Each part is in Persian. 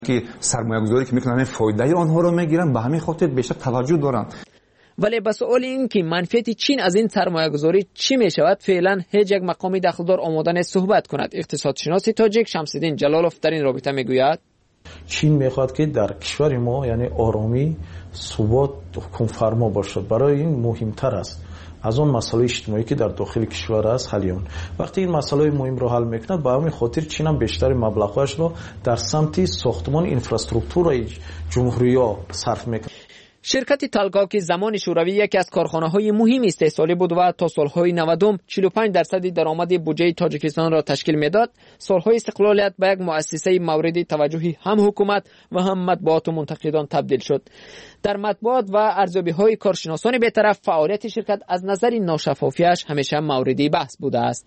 که سرمایه‌گذاری که میکنن فایده آنها رو میگیرن، به همین خاطر بیشتر توجه دارن. ولی به سوال این که منفعت چین از این سرمایه‌گذاری چی میشود، فعلا هیچ یک مقامی دخلدار آماده نیست صحبت کند. اقتصادشناس تاجیک شمس‌الدین جلالوف در این رابطه میگوید چین میخواد که در کشور ما یعنی آرامی، ثبات، حکم فرما باشد. برای این مهمتر است از اون مسائل اجتماعی که در داخل کشور است حلیون. وقتی این مسائل مهم رو حل میکنه، به همین خاطر چین هم بیشتر مبلغش رو در سمت ساختمان اینفراستراکچور جمهوریه صرف میکنه. شرکت تالگا که زمان شوروی یکی از کارخانه‌های مهم استحصالی بود و تا سالهای 90 45% درآمد بودجه تاجیکستان را تشکیل میداد، سالهای استقلالیت به یک مؤسسه مورد توجه هم حکومت و هم مطبوعات و منتقدان تبدیل شد. در مطبوعات و ارزیابی‌های کارشناسان بی‌طرف، فعالیت شرکت از نظر ناشفافیش همیشه مورد بحث بوده است.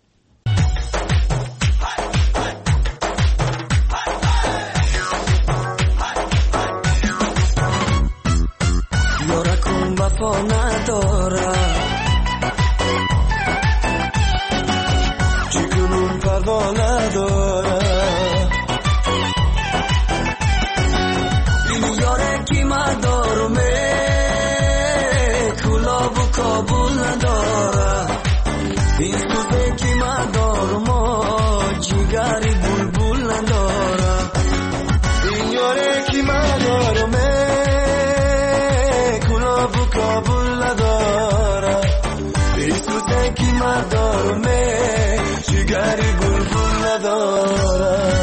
وفا نداره چیکنون پروا نداره این یاره کی مدارمه کلاب و کابل نداره این سوزه کی مدارمه جیگری بلبل نداره این یاره کی مدارمه کابل نداره بیسوزه کی مدارمه جگری بلبل نداره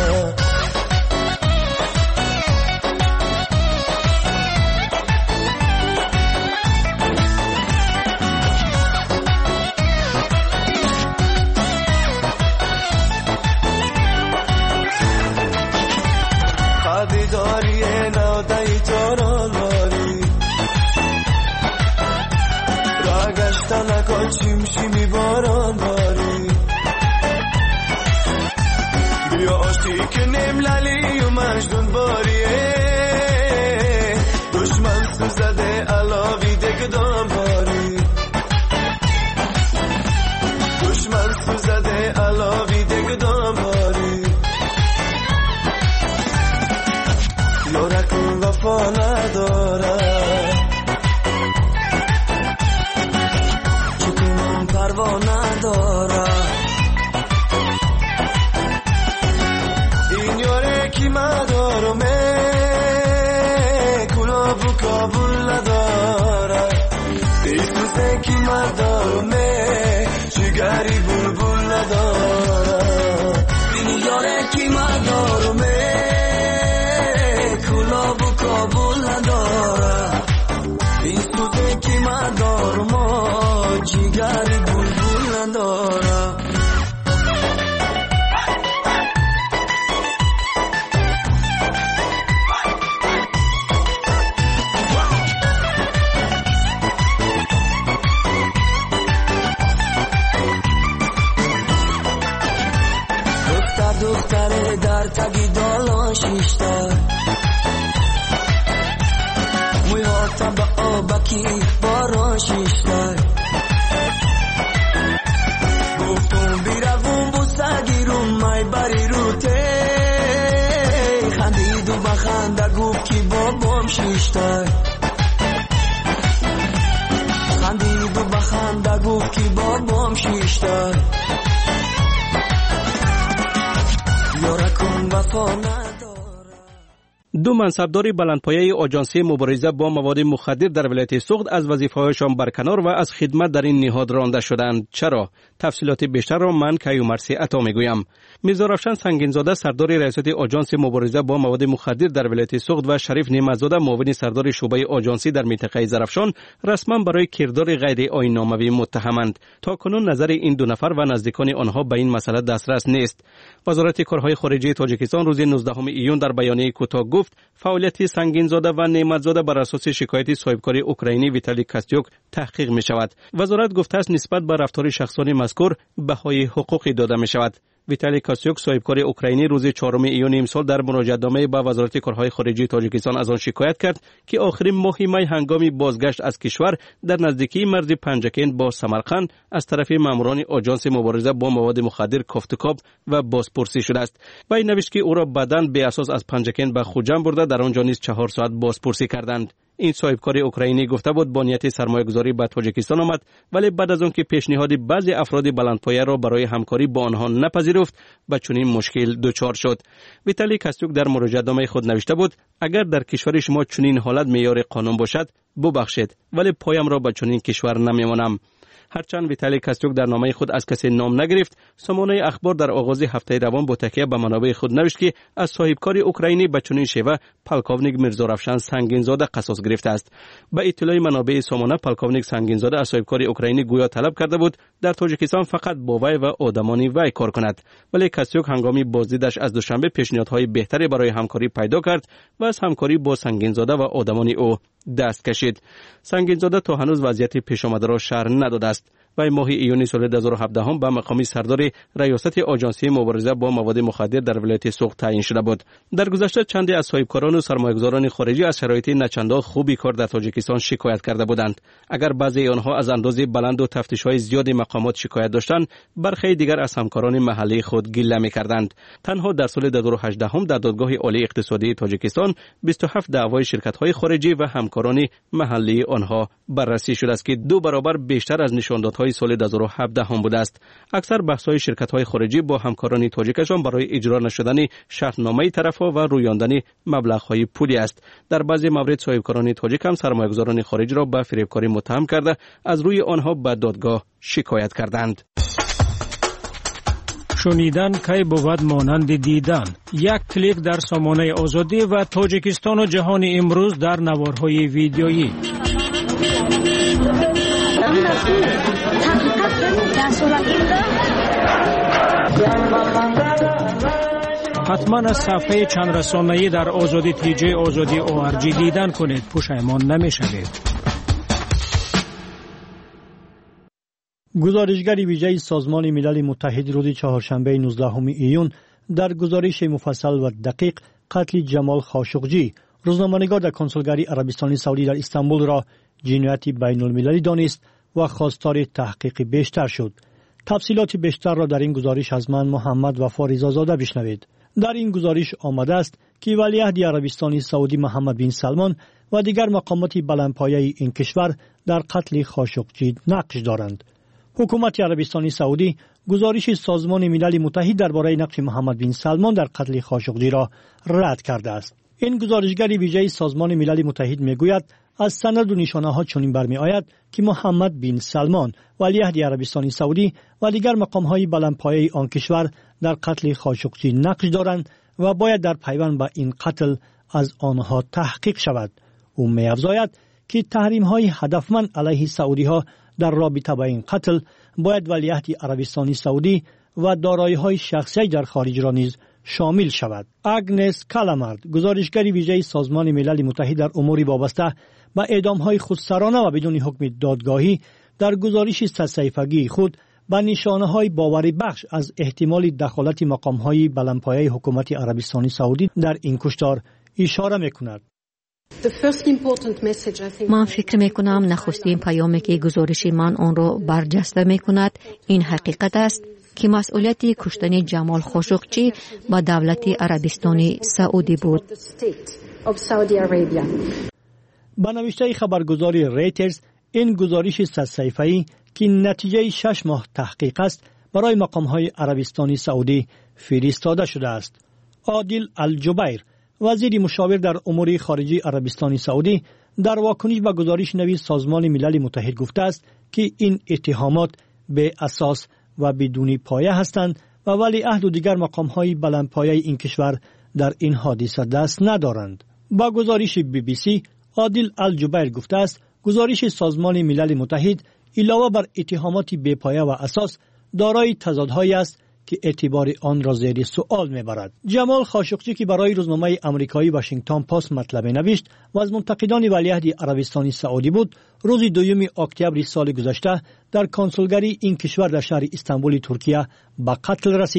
خبیداری نادهی تارالواری نکن شیمی باران باری بیا آشتی که نملالی و مجنون باریه دشمن سوزده علاوی دگدام باری دشمن سوزده علاوی دگدام باری یارکون وفا نداره پروا نداره این یاره کی مدارمه کلاب و کابل نداره بیسوزه کی مدارمه جگری بلبل نداره این یاره کی مدارمه کلاب و کابل نداره بیسوزه کی مدارمه جگری بلبل نداره دختر در تگی دالان شیشتر موی هاتم به آبکی باران شیشتر گفتم بیروون بوسگیرون مای بری روته خندید و بخنده گفت کی بابام شیشتر خندید و بخنده گفت کی بابام شیشتر یارکون وفا نداره. دو منصبدار بلندپایه آژانسی مبارزه با مواد مخدر در ولایت سوخت از وظیفه‌هایشان برکنار و از خدمت در این نهاد رانده شدند. چرا؟ تفصیلات بیشتر را من کیومرثی عطا میگویم. میرزا رفشن سنگینزاده سردار ریاست آژانس مبارزه با مواد مخدر در ولایت سوخت و شریف نعمت‌زاده معاون سردار شعبه آژانسی در منطقه زرافشان رسما برای کردار غیر آیین‌ناموی متهمند. تاکنون نظر این دو نفر و نزدیکان آنها به این مسئله دسترس نیست. وزارت کارهای خارجه تاجیکستان روز 19 ایون در بیانیه کوتاه گفت فعالیت سنگینزاده و نعمت‌زاده بر اساس شکایت صاحبکار اوکراینی ویتالی کاستیوک تحقیق می شود. وزارت گفته است نسبت به رفتار شخصانی مذکور بهای حقوقی داده می شود. ویتالی کاسیوک صاحبکار اوکراینی روز 4 ایون امسال در مراجعه‌نامه به وزارت کارهای خارجه تاجیکستان از آن شکایت کرد که آخرین ماه می هنگامی بازگشت از کشور در نزدیکی مرز پنجکن با سمرقند از طرف ماموران آژانس مبارزه با مواد مخدر کافتکاب و بازپرسی شده است. وی نوشت که او را بدن به اساس از پنجکن به خوجم برده در آنجا نیز 4 ساعت بازپرسی کردند. این صاحبکار اوکراینی گفته بود با نیت سرمایه‌گذاری به تاجیکستان آمد، ولی بعد از آن که پیشنهاد بعضی افراد بلندپایه را برای همکاری با آنها نپذیرفت به چنین مشکل دچار شد. ویتالی کاسیوک در مراجعه‌نامه خود نوشته بود اگر در کشور شما چنین حالت معیار قانون باشد ببخشید، ولی پایم را به چنین کشور نمیمانم. هرچند ویتالی کاسیوک در نامه خود از کسی نام نگرفت، سامانه اخبار در آغاز هفته روان با تکیه به منابع خود نوشت که از صاحبکار اوکراینی به چنین شیوه پالکوونیک میرزارافشان سنگینزاده قصاص گرفته است. به اطلاع منابع سامانه پالکوونیک سنگینزاده از صاحبکار اوکراینی گویا طلب کرده بود در تاجیکستان فقط با وی و آدمان وی کار کند، ولی کاسیوک هنگامی بازدیدش از دوشنبه پیشنهادهای بهتری برای همکاری پیدا کرد و از همکاری با سنگینزاده و آدمان او دست کشید. سنگینزاده تا هنوز وضعیت پیش آمده را شرح نداده است. و ماه ایونی سال 2017 به مقام سردار ریاست آژانس مبارزه با مواد مخدر در ولایت سوخت تعیین شده بود. در گذشته چندی از صاحبکاران و سرمایه‌گذاران خارجی از شرایط نچندان خوبی کار در تاجیکستان شکایت کرده بودند. اگر بعضی آنها از انداز بلند و تفتیش‌های زیاد مقامات شکایت داشتند، برخی دیگر از همکاران محلی خود گله می‌کردند. تنها در سال 2018 در دادگاه عالی اقتصادی تاجیکستان 27 دعوای شرکت‌های خارجی و همکاران محلی آنها بررسی شده است که 2 برابر بیشتر از نشاندادهای سال 2017 هم بوده است. اکثر بحث‌های شرکت‌های خارجی با همکاران تاجیکستان برای اجرا نشدن شرطنامه طرف‌ها و رویاندن مبلغ‌های پولی است. در بعضی موارد صاحبکاران تاجیک هم سرمایه‌گذاران خارجی را به فریبکاری متهم کرده از روی آنها به دادگاه شکایت کردند. شنیدن کی بود مانند دیدن. یک کلیک در سامانه آزادی و تاجیکستان و جهان امروز در نوارهای ویدیویی. حتما از صفحه چند رسانه‌ای در آزادی تیجی آزادی ORG دیدن کنید، پشیمان نمی‌شوید. گزارشگر ویژه سازمان ملل متحد روز چهارشنبه 19 ایون در گزارش مفصل و دقیق قتل جمال خاشقجی، روزنامه‌نگار در کنسولگری عربستان سعودی در استانبول را جنایتی بین‌المللی دانست و خواستار تحقیق بیشتر شد. تفصیلات بیشتر را در این گزارش از من محمد وفا رضازاده بشنوید. در این گزارش آمده است که ولیعهد عربستان سعودی محمد بن سلمان و دیگر مقامات بلندپایه این کشور در قتل خاشقجی نقش دارند. حکومت عربستان سعودی گزارش سازمان ملل متحد درباره نقش محمد بن سلمان در قتل خاشقجی را رد کرده است. این گزارشگر ویژه سازمان ملل متحد میگوید از سند و نشانه‌ها چنین برمی‌آید که محمد بن سلمان ولیعهد عربستان سعودی و دیگر مقام‌های بلندپایه آن کشور در قتل خاشقجی نقش دارند و باید در پیوند به این قتل از آنها تحقیق شود. او می‌افزاید که تحریم‌های هدفمند علیه سعودی‌ها در رابطه با این قتل باید ولیعهد عربستان سعودی و دارایی‌های شخصی در خارج را نیز شامل شود. اگنس کالامارد، گزارشگر ویژه سازمان ملل متحد در امور وابسته به اعدام‌های خودسرانه و بدون حکم دادگاهی، در گزارش 3 صفحه‌ای خود به نشانه‌های باوری بخش از احتمال دخالت مقام‌های بلندپایه حکومت عربستان سعودی در این کشتار اشاره می‌کند. من فکر میکنم نخستین پیامی که گزارش من آن را برجسته میکند این حقیقت است که مسئولیت کشتن جمال خاشقجی با دولت عربستان سعودی بود. با نوشته خبرگزاری ریترز، این گزارش 3 صفحه‌ای که نتیجه 6 ماه تحقیق است برای مقام‌های عربستان سعودی فرستاده شده است. عادل الجبیر، وزیر مشاور در امور خارجه عربستان سعودی، در واکنش به گزارش نوی سازمان ملل متحد گفته است که این اتهامات به اساس و بدون پایه هستند و ولیعهد و دیگر مقام‌های بلندپایه این کشور در این حادثه دست ندارند. با گزارش BBC، عادل الجبیر گفته است گزارش سازمان ملل متحد علاوه بر اتهامات بی‌پایه و اساس دارای تضادهایی است که اعتبار آن را زیر سوال میبرد. جمال خاشقجی که برای روزنامه آمریکایی واشنگتن پست مطلب نوشت و از منتقدان ولیعهد عربستان سعودی بود، روز 2 اکتبر سال گذشته در کنسولگری این کشور در شهر استانبول ترکیه به قتل رسید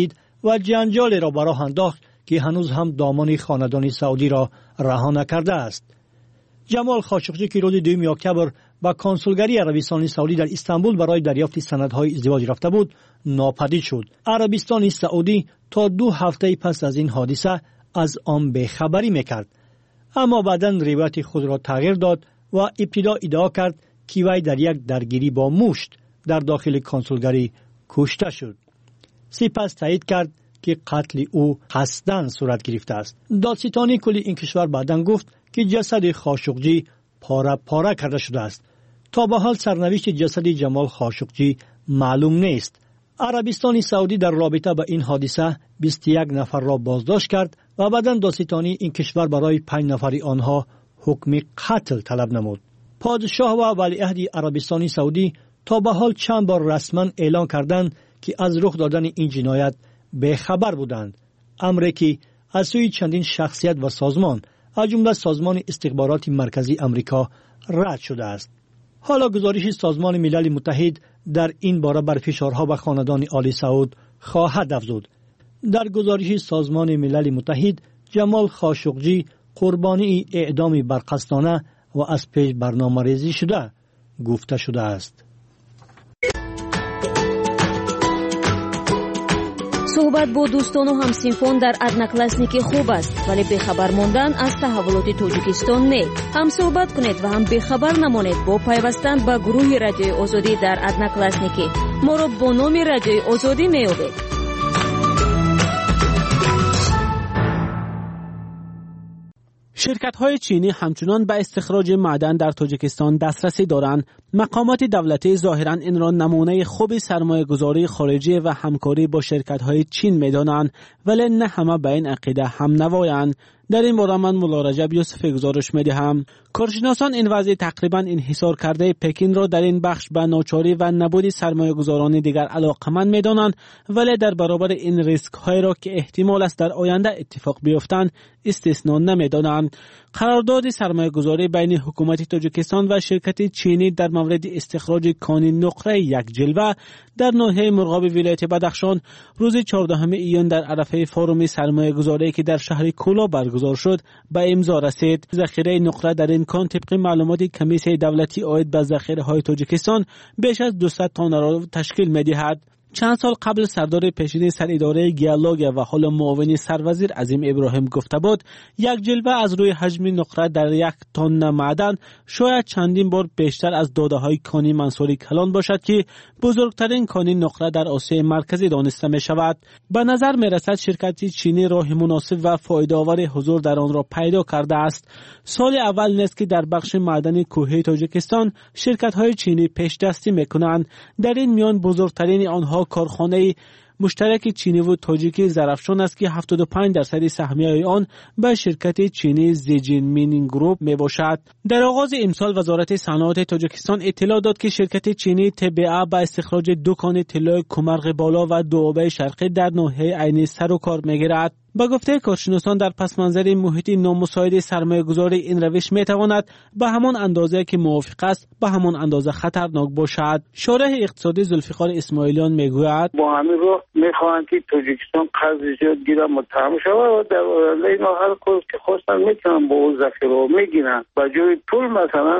و جنجال را به راه انداخت که هنوز هم دامان خاندان سعودی را رها نکرده است. جمال خاشقجی که روز 2 اکتبر به کنسولگری عربستان سعودی در استانبول برای دریافت سندهای ازدواج رفته بود، ناپدید شد. عربستان سعودی تا 2 هفته پس از این حادثه از آن بی‌خبری میکرد، اما بعداً روایت خود را تغییر داد و ابتدا ادعا کرد که وی در یک درگیری با مشت در داخل کنسولگری کشته شد. سپس تایید کرد که قتل او قصداً صورت گرفته است. دادستانی کل این کشور بعداً گفت که جسد خاشقجی پاره پاره کرده شده است. تا به حال سرنوشت جسد جمال خاشقجی معلوم نیست. عربستان سعودی در رابطه با این حادثه 21 نفر را بازداشت کرد و بعداً دادستانی این کشور برای 5 نفر آنها حکم قتل طلب نمود. پادشاه و ولیعهد عربستان سعودی تا به حال چند بار رسما اعلان کردند که از رخ دادن این جنایت بی‌خبر بودند، امری که از سوی چندین شخصیت و سازمان از جمله سازمان استخبارات مرکزی امریکا رد شده است. حالا گزارش سازمان ملل متحد در این باره بر فشارها به خاندان آل سعود خواهد افزود. در گزارش سازمان ملل متحد، جمال خاشقجی قربانی اعدام برقصدانه و از پیش برنامه‌ریزی شده گفته شده است. صحبت با دوستان و همسینفان در ادناکلاسنیکی خوب است، ولی بخبر موندن از تحولات توجیکستان نه. هم صحبت کنید و هم بخبر نمانید با پیوستن به گروه رادیوی آزادی در ادناکلاسنیکی. ما را با نام رادیوی آزادی می‌یابید. شرکت‌های چینی همچنان به استخراج معدن در تاجیکستان دسترسی دارند. مقامات دولتی ظاهراً این را نمونه خوب سرمایه‌گذاری خارجی و همکاری با شرکت‌های چین می‌دانند، ولی نه همه به این عقیده هم نوایند. در این باره من مولا رجب یوسفی گزارش می‌دهم. کارشناسان این وضع تقریباً انحصار کرده پکین را در این بخش به ناچاری و نبود سرمایه‌گذاران دیگر علاقمند می‌دانند، ولی در برابر این ریسک‌های را که احتمال است در آینده اتفاق بیفتند استثنا نمی‌دانند. قرارداد سرمایه‌گذاری بین حکومت تاجیکستان و شرکت چینی در مورد استخراج کان نقره یک جلوه در ناحیه مرغاب ولایت بدخشان روز 14 ایون در عرفه فروم سرمایه‌گذاری که در شهر کولا برگزار شد به امضا رسید. ذخیره نقره در این کان طبق معلومات کمیسیون دولتی عاید به ذخیره‌های تاجیکستان بیش از 200 تن را تشکیل می‌دهد. چند سال قبل سردار پیشین سراداره گیالوگ و حال معاون سروزیر عظیم ابراهیم گفته بود یک جلوه از روی حجم نقره در 1 تن معدن شاید چندین بار بیشتر از داده‌های کانی منصوری کلان باشد که بزرگترین کانی نقره در آسیای مرکزی دانسته می شود. به نظر می رسد شرکت چینی راه مناسب و فایده‌آور حضور در آن را پیدا کرده است. سال اول نیست که در بخش معدنی کوهی تاجیکستان شرکت‌های چینی پیش دستی می‌کنند. در این میان بزرگترین آنها کارخانه مشترک چینی و تاجیکی زرافشان است که 75% سهمیه آن به شرکت چینی زیجین مینینگ گروپ می باشد. در آغاز امسال وزارت صنعت تاجیکستان اطلاع داد که شرکت چینی TBA به استخراج 2 کان طلای کمرغ بالا و 2 آبه شرقی در ناحیه عین سر و کار می‌گیرد. با گفته کارشناسان در پس منظر محیطی نامساعد سرمایه‌گذاری این روش می‌تواند به همان اندازه که موافق است به همان اندازه خطرناک باشد. شارح اقتصادی ذوالفقار اسماعیلیان میگوید با همین رو می‌خواهند که تاجیکستان قرض زیاد گیره متهم شود و در آینده هر کاری که خواستن میتونن با اون ذخیره میگیرن و جای پول مثلا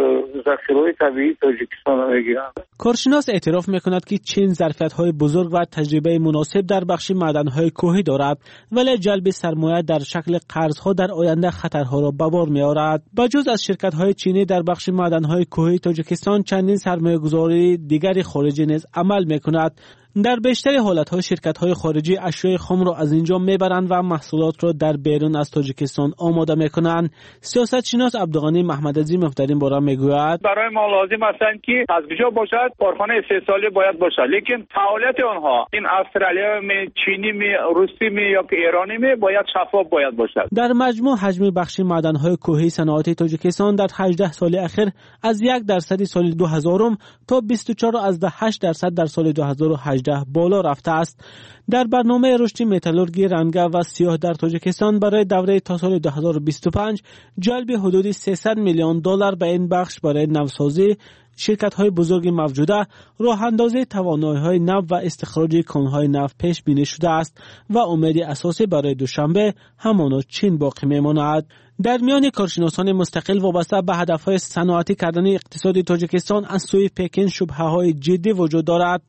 ذخیره طبیعی تاجیکستان رو میگیرن. کارشناس اعتراف می‌کند که چین ظرفیت‌های بزرگ و تجربه مناسب در بخش معدن‌های کوهی دارد، ولی جلب سرمایه در شکل قرضها در آینده خطرها را به بار می‌آورد. بجز از شرکت‌های چینی در بخش معدن‌های کوهی تاجیکستان چندین سرمایه‌گذاری دیگر خارجی نیز عمل می‌کند. در بیشتر حالت‌ها شرکت‌های خارجی اشیاء خام را از اینجا می‌برند و محصولات را در بیرون از تاجیکستان آماده می‌کنند. سیاستشناس عبدالغنی محمدعظیم در این باره می‌گوید برای ما لازم است که از کجا باشد کارخانه استحصالی باید باشد، لیکن فعالیت آنها این استرالیا چینی روسی یا که ایرانی باید شفاف باید باشد. در مجموع حجم بخش معدن‌های کوهی صنعت تاجیکستان در 18 سال اخیر از 1% سال 2000 تا 24.8% در سال 2018 2018 بالا رفته است. در برنامه رشد متالورگی رنگه و سیاه در تاجیکستان برای دوره تا سال 2025 جلب حدود 300 میلیون دلار به این بخش برای نوسازی شرکت‌های بزرگ موجوده، راه‌اندازی توانایی‌های نو و استخراج کان‌های نو پیش بینی شده است و امید اساسی برای دوشنبه همانا چین باقی می‌ماند. در میان کارشناسان مستقل وابسته به هدف‌های صنعتی کردن اقتصاد تاجیکستان از سوی پکن شبهه‌های جدی وجود دارد.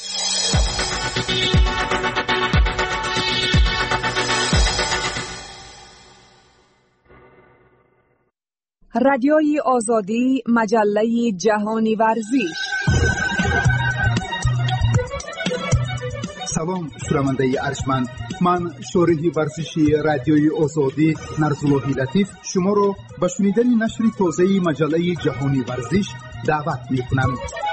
رادیوی آزادی، مجله جهانی ورزش. سلام شنونده ارجمند، من شارح ورزشی رادیوی آزادی نرزالله لطیف شما را به شنیدن نشر تازه مجله جهانی ورزش دعوت می‌کنم.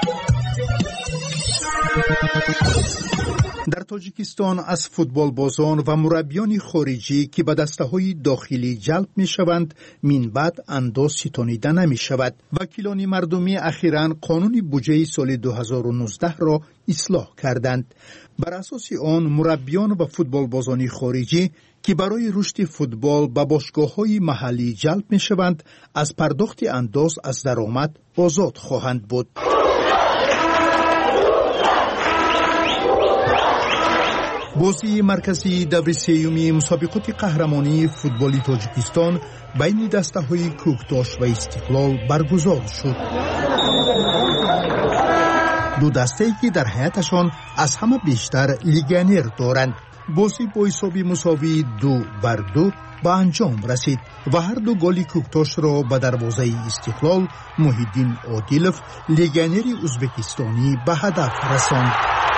در تاجیکستان از فوتبال بازان و مربیان خارجی که به دسته‌های داخلی جلب می‌شوند من بعد انداز ستانیده نمی‌شود. وکیلان مردمی اخیراً قانون بودجه سال 2019 را اصلاح کردند. بر اساس آن مربیان و فوتبال بازان خارجی که برای رشد فوتبال به باشگاه‌های محلی جلب می‌شوند از پرداخت انداز از درآمد آزاد خواهند بود. بازی مرکزی دور سیومی مسابقات قهرمانی فوتبال تاجیکستان بین دسته‌های کوکتاش و استقلال برگزار شد. دو دسته‌ای که در حیاتشان از همه بیشتر لیگانر دارند. بازی با حساب مساوی 2-2 به انجام رسید و هر دو گل کوکتاش را به دروازه استقلال محیدین عادلوف لیگانر ازبکستانی به هدف رساند.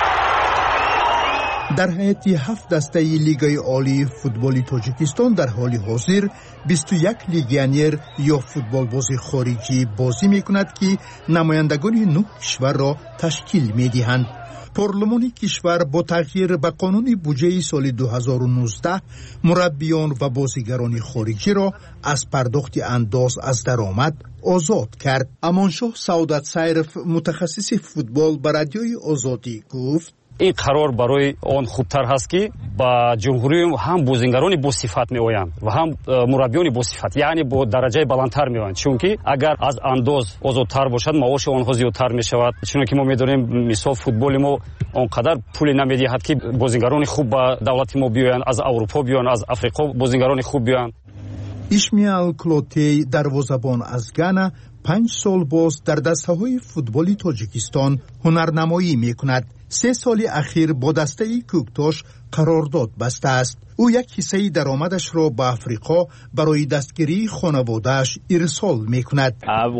در حیات 7 دسته لیگای عالی فوتبال تاجیکستان در حال حاضر 21 لیگانر یا فوتبال باز خارجی بازی می‌کند که نمایندگان 9 کشور را تشکیل می‌دهند. پارلمان کشور با تغییر به قانون بودجه سال 2019 مربیان و بازیگران خارجی را از پرداخت انداز از درآمد آزاد کرد. امانشاه سعادت سیرف متخصص فوتبال به رادیوی آزادی گفت این قرار برای آن خوبتر هست که با جمهوری هم بازیگران با صفت میآیند و هم مربیان با صفت، یعنی با درجه بلندتر میآیند، چون که اگر از انداز آزادتر باشد معاش آنها زیادتر میشود، چون که ما میدونیم مثال فوتبال ما آنقدر پول نمیدهد که بازیگران خوب با دولت ما بیایند، از اروپا بیایند، از افریقا بازیگران خوب بیایند. اشمیال کلوتی دروازه‌بان از گانا 5 سال باز در دسته‌های فوتبال تاجیکستان هنرنمایی میکند. 3 سال اخیر با دسته کوکتاش قرارداد بسته است. او یک حصه درآمدش را به افریقا برای دستگیری خانواده‌اش ارسال میکند.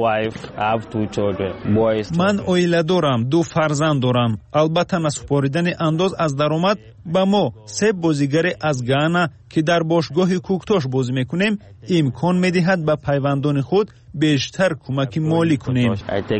من عائله دارم، 2 فرزند دارم. البته نسپاریدن انداز از درآمد به ما 3 بازیگر از گانا که در باشگاه کوکتاش بازی میکنیم امکان میدهد به پیوندان خود بیشتر کمک مالی کنیم.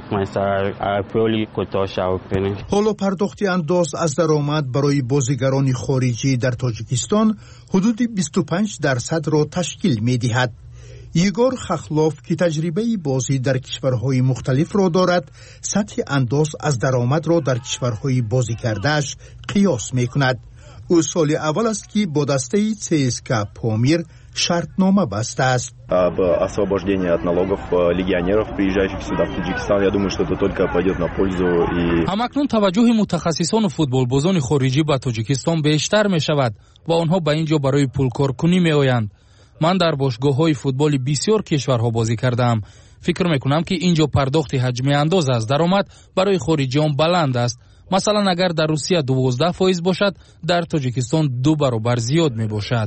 حالا پرداخت انداز از درآمد برای بازیگران خارجی در تاجیکستان حدود 25% را تشکیل می‌دهد. یگور خخلاف که تجربه بازی در کشورهای مختلف را دارد، سطح انداز از درآمد را در کشورهای بازی کردهش قیاس می‌کند. او سال اول است که با دسته ЦСКА پامیر شرطنامه بسته است. об освобождении от налогов легионеров, приезжающих сюда в Таджикистан. Я думаю, что это только пойдет на пользу и همکنون توجه متخصصان فوتبالبازان خارجی به تاجیکستان بیشتر می شود و آنها به اینجا برای پولکارکنی می آیند. من در باشگاه‌های فوتبال بسیار کشورها بازی کردم. فکر می کنم که اینجا پرداخت حجم انداز از درآمد برای خارجیان بلند است. مثلا اگر در روسیه 12% باشد، در تاجیکستان 2 برابر زیاد می باشد.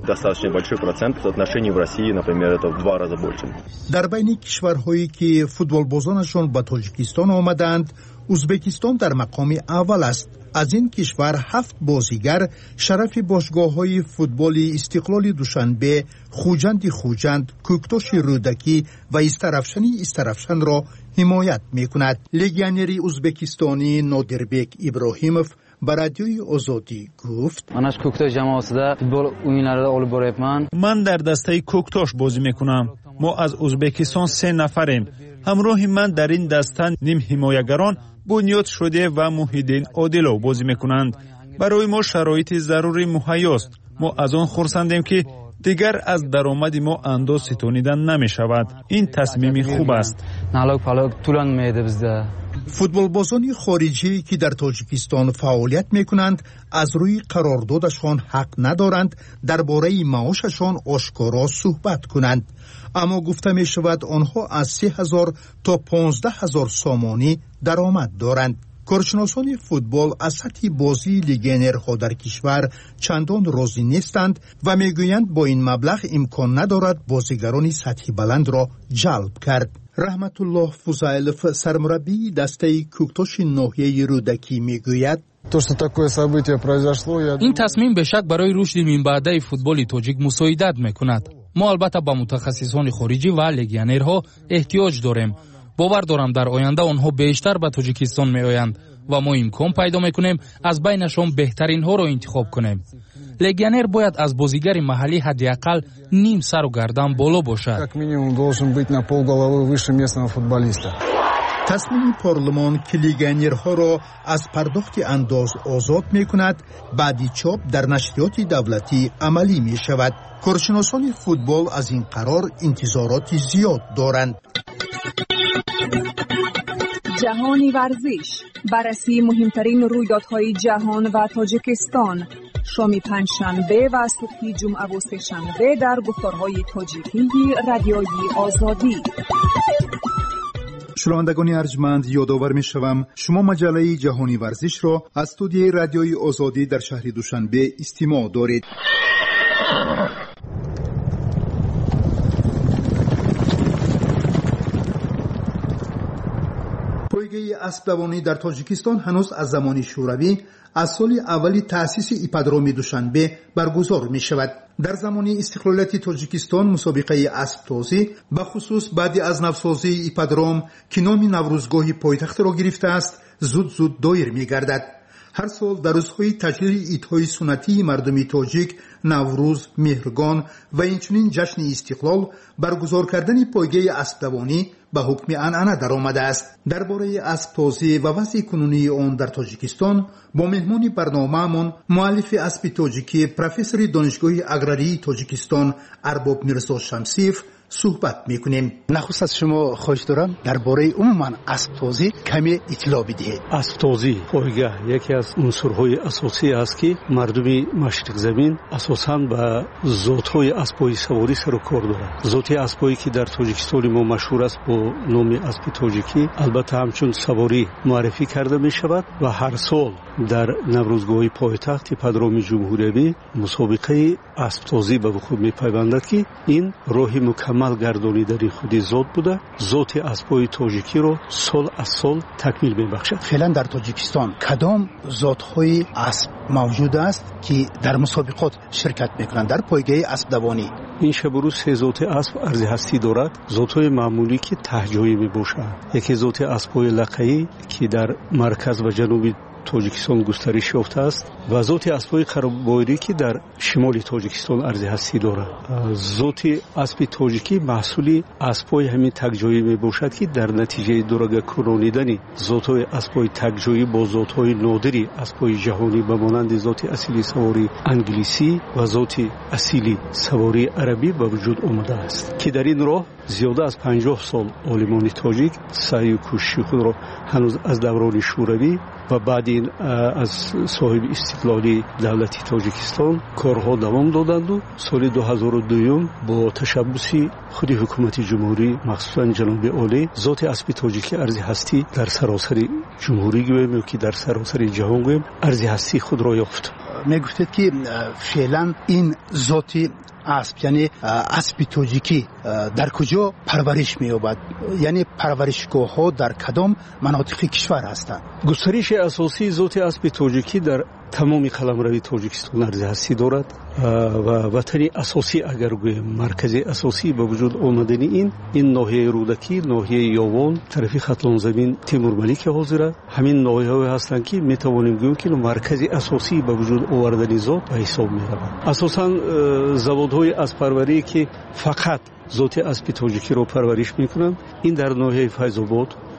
در بین کشورهایی که فوتبال بازانشان به تاجیکستان آمدند، ازبکستان در مقام اول است. از این کشور 7 بازیگر شرف باشگاه‌های فوتبال استقلال دوشنبه، خوجند، کوکتاش رودکی و استرفشن را حمایت می‌کند. لگیانری ازبکستانی نادربek ابراهیمov به رادیوی آزادی گفت: من در دسته کوکتاش بازی میکنم. ما از ازبکستان 3 نفریم. همراه من در این دسته نیم حمایتگران бунёд шуде ва муҳиддин одилов бозӣ мекунанд. барои мо шароити зарурӣ муҳайёст. мо аз он хурсандем ки дигар аз даромади мо андоз ситонида намешавад. ин тасмими хуб аст. футболбозони хориҷӣ ки дар тоҷикистон фаъолият мекунанд аз рӯи қарордодашон ҳақ надоранд дар бораи маошашон ошкоро суҳбат кунанд, аммо гуфта мешавад онҳо аз 3000 то 15000 сомонӣ даромад доранд. коршиносони футбол аз сатҳи бозии легионерҳо дар кишвар чандон розӣ нестанд ва мегӯянд бо ин маблағ имкон надорад бозигарони сатҳи баландро ҷалб кард. раҳматуллоҳ Фузайлов, сармураббии дастаи кӯктоши ноҳияи Рӯдакӣ, мегӯяд: ин тасмим бешак барои рушди минбаъдаи футболи тоҷик мусоидат мекунад. мо албатта ба мутахассисони хориҷӣ ва легионерҳо эҳтиёҷ дорем. бовар дорам дар оянда онҳо бештар ба тоҷикистон меоянд ва мо имкон пайдо мекунем аз байнашон беҳтаринҳоро интихоб кунем. легионер бояд аз бозигари маҳаллӣ ҳадди ақал ним сару гардан боло бошад. тасмими парлумон ки легионерҳоро аз пардохти андоз озод мекунад, баъди чоп дар нашриёти давлатӣ амалӣ мешавад. коршиносони футбол аз ин қарор интизороти зиёд доранд. جهانی ورزش، بررسی مهمترین رویدادهای جهان و تاجیکستان، شام پنجشنبه و صبح جمعه و سه‌شنبه در گفتارهای تاجیکی رادیوی آزادی. شنوندگان ارجمند، یادآور می‌شوم شما مجله جهانی ورزش را از استودیوی رادیوی آزادی در شهر دوشنبه استماع دارید. پایگاه اسب‌دوانی در تاجیکستان هنوز از زمان شوروی از سال اولی تأسیس ایپادروم دوشنبه برگزار می شود. در زمان استقلالیت تاجیکستان مسابقه اسب‌تازی به خصوص بعد از نوسازی ایپادروم که نام نوروزگاه پایتخت را گرفته است زود دایر می گردد. هر سال در روزهای تجلیل عیدهای سنتی مردم تاجیک، نوروز، مهرگان و اینچنین جشن استقلال برگزار کردن پایگاه اسب‌دوانی به حکم عنعنه در آمده است. درباره اسب‌تازی و وضع کنونی آن در تاجیکستان با مهمان برنامه‌مان مؤلف اسب تاجیکی پروفسور دانشگاه اگراری تاجیکستان ارباب میرزا شمسیف صحبت میکنیم. نخست از شما خواهش دارم درباره عموما اسب‌تازی کمی اطلاع بدهید. اسب‌تازی پایگاه یکی از عنصرهای اساسی است که مردم مشرق زمین اساساً با ذات‌های اسب‌های سواری سر و کار دارند. ذات اسب‌هایی که در تاجیکستان ما مشهور است با نام اسب تاجیکی البته همچون سواری معرفی کرده می شود و هر سال در نوروزگاه پایتخت ایپادروم جمهوری مسابقه اسب‌تازی به وقوع می‌پیوندد که این راه مکمل گردانیدن خود ذات بوده. ذات اسب‌های تاجیکی را سال از سال تکمیل می‌بخشد. فعلا در تاجیکستان کدام ذات‌های اسب موجود است که در مسابقات شرکت می‌کنند در پایگاه اسب‌دوانی؟ این شب روز سه ذات اسب ارزی هستی دارد. ذات‌های معمولی که تهجویی می‌باشند. یکی ذات اسب‌های لقایی که در مرکز و جنوب تاجیکستان گسترش یافته است و ذات اسب‌های قربایری که در شمال تاجیکستان ارزی هستی دارد. ذات اسب تاجیکی محصول اسب‌های همین تک‌جایی میباشد که در نتیجه دورگه کرانیدن ذات‌های اسب‌های تک‌جایی با ذات‌های نادری اسب‌های جهانی به مانند ذات اصیلی سواری انگلیسی و ذات اصیلی سواری عربی به وجود آمده است که در این راه زیاده از 50 سال عالمان تاجیک سعی و کوشش خود را هنوز از دوران شوروی و بعد این از صاحب استقلالی دولتی تاجیکستان کارها دوام دادند و سال 2002 با تشبث خود حکومت جمهوری مخصوصا جناب عالی ذات اسب تاجیکی ارزی هستی در سراسر جمهوری گویم که در سراسر جهان گویم ارزی هستی خود را یافت. میگفتید که فعلا این ذات اسب یعنی اسب تاجیکی در کجا پرورش می‌یابد؟ یعنی پرورشگاه‌ها در کدام مناطق کشور هستند؟ گسترش اساسی ذات اسب تاجیکی در تمام قلمرو تاجیکستان ارزی هستی دارد و وطن اساسی اگر گویم مرکز اساسی به وجود آمدن این ناحیه رودکی، ناحیه یاوان، طرفی خطلان زمین تیمور ملیک حاضره. همین ناحیه‌ها هستند که میتوانیم گوییم که مرکز اساسی به وجود آوردن ذات به حساب می‌روند. اساساً زوادهای اسب‌پروری که فقط ذات اسب تاجیکی را پرورش میکنند این در ناحیه فیض‌آباد،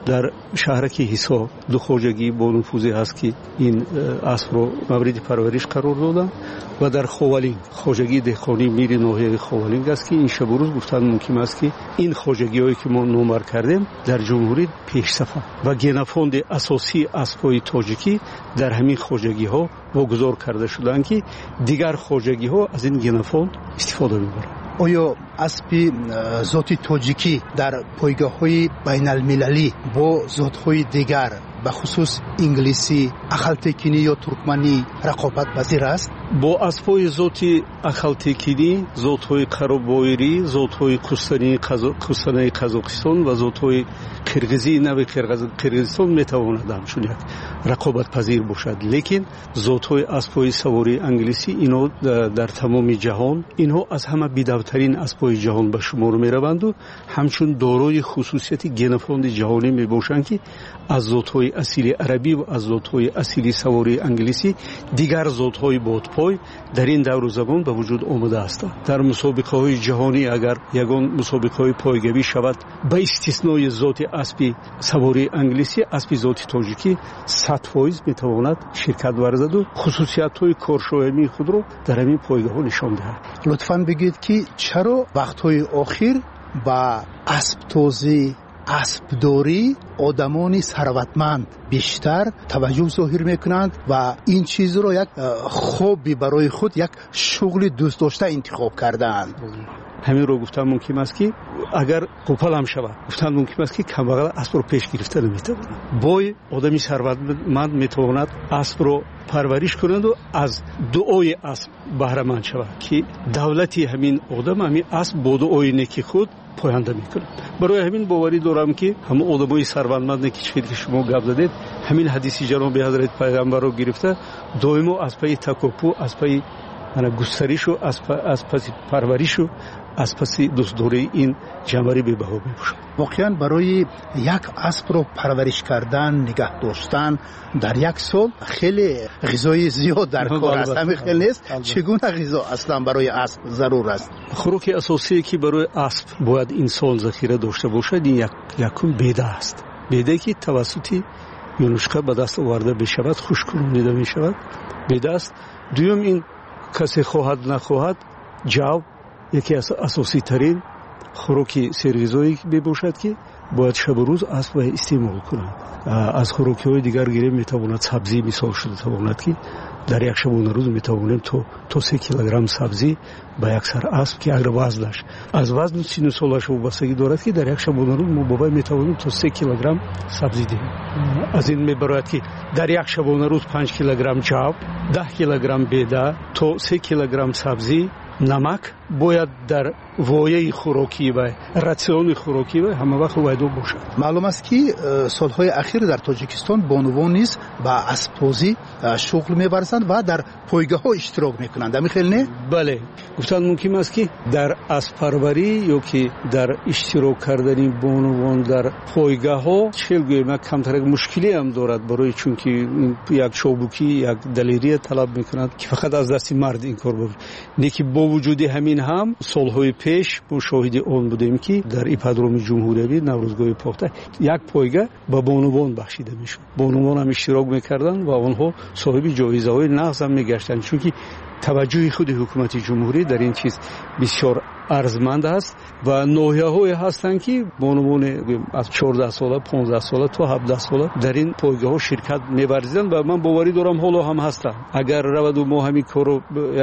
در شهرک حصار دو خوجگی با نفوذی هست که این اسب رو مورد پرورش قرار دادن و در خوالین خوجگی دهقانی میر ناحیه خوالین است که این شب و روز گفتن ممکن است که این خوجگی هایی که ما نمر کردیم در جمهوری پیش صفحه و گنفوند اساسی اسب‌های تاجیکی در همین خوجگی ها واگذار کرده شدن که دیگر خوجگی ها از این گنفوند استفاده می‌برند. آیا اسب ذاتی تاجیکی در پایگاه‌های بین‌المللی با ذات‌های دیگر به خصوص انگلیسی، اخالتکینی یا ترکمنی رقابت پذیر است؟ با اسب‌های ذاتی اخالتکینی، ذات‌های قرابایری، ذات‌های کوستانی قزاقستان و ذات‌های قرغیزی نوع قرغیزستان میتواند همچون یک رقابت پذیر باشد، لیکن ذات‌های اسب‌های سواری انگلیسی اینها در تمام جهان اینها از همه بی‌دوترین اسب‌های جهان به شمار می‌روند و همچون دارای خصوصیت گنفوند جهانی میباشند که از ذات‌های اصیلی عربی و از ذات‌های اصیلی سواری انگلیسی دیگر ذات‌های بادپای در این دور و زمان به وجود آمده است. در مسابقه‌های جهانی اگر یگان مسابقه‌های پایگویی شود به استثنای ذات اسب سواری انگلیسی، اسب ذات تاجیکی 100% میتواند شرکت ورزد و خصوصیت‌های کارشایمی خود را در همین پایگاه‌ها نشان دهد. لطفاً بگید که چرا وقت‌های اخیر با اسب توزی اسبداری آدمانی ثروتمند بیشتر توجه ظاهر میکنند و این چیز رو یک خوبی برای خود، یک شغل دوست داشته انتخاب کردند. همین رو گفتم ممکن است که اگر قوپال هم شود گفتن ممکن است که کمبغل اسب رو پیش گرفته نمیتواند. بای آدمی ثروتمند میتواند اسب رو پرورش کند و از دعای اسب بهره مند شود که دولتی همین آدم همین اسب با دعای نیکی خود پاینده میکنه. برای همین باوری دارم که همه آدمای ثروتمند که شما گپ زدید همین حدیث جناب حضرت پیغمبر رو گرفته دائما از پای تکاپو، از پای گسترش و از پس پرورش و از پس دوستداری این جنبری به بها میباشد. واقعا برای یک اسب رو پرورش کردن، نگه داشتن در یک سال خیلی غذای زیاد در کار است. همین خیلی نیست. چگونه غذا اصلا برای اسب ضرور است؟ خوراک اساسی که برای اسب باید انسان ذخیره داشته باشد این یکم بیده است. بیده که توسط یونشکا به دست آورده بشود، خشک‌کننده میشود. بیده است. دوم این کسی خواهد نخواهد جو یکی از اساسی ترین خوراک سرغذایی باشد که باید شب و روز اسب استعمال کنند. از خوراکی های دیگر گیره میتواند سبزی مثال شده تواند که در یک شبانه روز میتوانیم تا 3 کیلوگرم سبزی به یک سر اسب که اگر وزنش از وزن 30 سالش وابستگی دارد که در یک شبانه روز ما بابای میتوانیم تا 3 کیلوگرم سبزی دهیم. از این میبرد که در یک شبانه روز 5 کیلوگرم جو، 10 کیلوگرم بیده تا 3 کیلوگرم سبزی، نمک باید در وایه خوراکی و راسیون خوراکی و همه وقت وایدو باشد. معلوم است که سالهای اخیر در تاجیکستان بانوان نیز با اسب‌بازی شغل می‌ورزند و در پایگاه‌ها اشتراک می‌کنند. همین خیلی نه؟ بله. گفتن ممکن است که در اسب پروری یا که در اشتراک کردن بانوان در پایگاه‌ها چلگوی کمتر مشکلی هم دارد برای چون که یک چابوکی یک دلیری طلب می‌کنند که فقط از دست مرد این کار بود. نیکی با وجود همین هم سالهای پیش با شاهد آن بودیم که در ایپادروم جمهوری نوروزگاه پخته یک پایگاه به بانوان بخشیده میشد. بانوان هم اشتراک میکردن و آنها صاحب جایزه های نغز هم میگشتن چون که توجه خود حکومت جمهوری در این چیز بسیار ارزمند است و ناحیه‌های هستند که بانوان از 14 ساله 15 ساله تا 17 ساله در این پایگاه‌ها شرکت می‌ورزیدند و من باوری دارم حالا هم هستند. اگر رود و ما همین کارو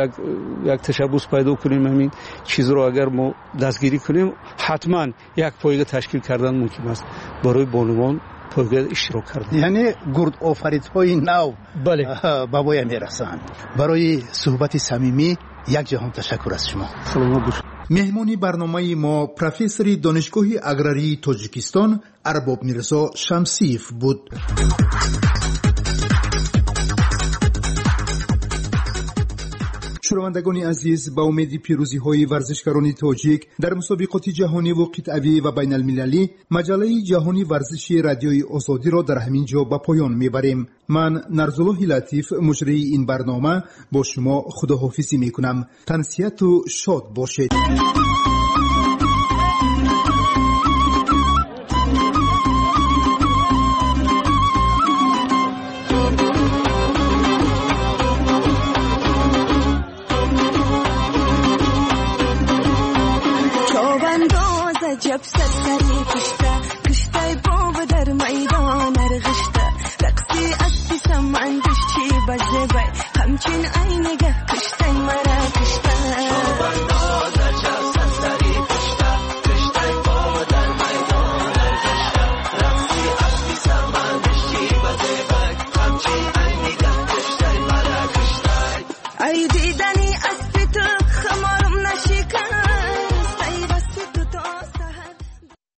یک تشبث پیدا کنیم همین چیز رو اگر ما دستگیری کنیم حتما یک پایگاه تشکیل کردن ممکن است برای بانوان پایگاه اشتراک کردن. یعنی گرد آفریدهای نو بله بابای میرسند. برای صحبت صمیمی یک جهان تشکر از شما. سلام باش. مهمانی برنامه ما پروفسور دانشگاه اگراری تاجیکستان ارباب میرزا شمسیف بود. شنوندگان عزیز، با امید پیروزی های ورزشکاران تاجیک در مسابقات جهانی و قطعی و بین المللی، مجله جهانی ورزشی رادیوی آزادی را در همین جا به پایان میبریم. من نرزالله لطیف مجری این برنامه با شما خداحافظی میکنم. تنسیت و شاد باشید. عجب سرسری کشته باب در میدان ارغشته رقصی اسبی سمندش چی بزه بای همچین عینگه کشته مرا